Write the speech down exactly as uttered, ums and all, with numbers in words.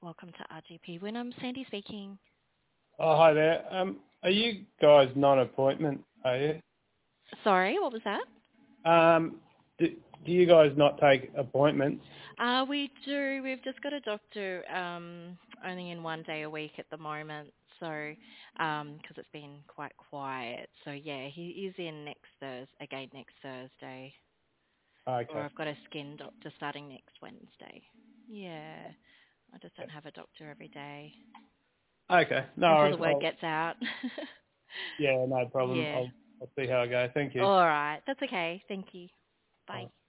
Welcome to R G P. When I'm Sandy speaking. Oh, hi there. Um, are you guys non-appointment, are you? Sorry, what was that? Um, do, do you guys not take appointments? Uh, we do. We've just got a doctor um, only in one day a week at the moment, so because it's been quite quiet. So yeah, he is in next Thursday again next Thursday, or Okay. I've got a skin doctor starting next Wednesday. Yeah, I just don't have a doctor every day Okay. No until worries. the word I'll, gets out. yeah, no problem. Yeah. I'll, I'll see how I go. Thank you. All right. That's okay. Thank you. Bye.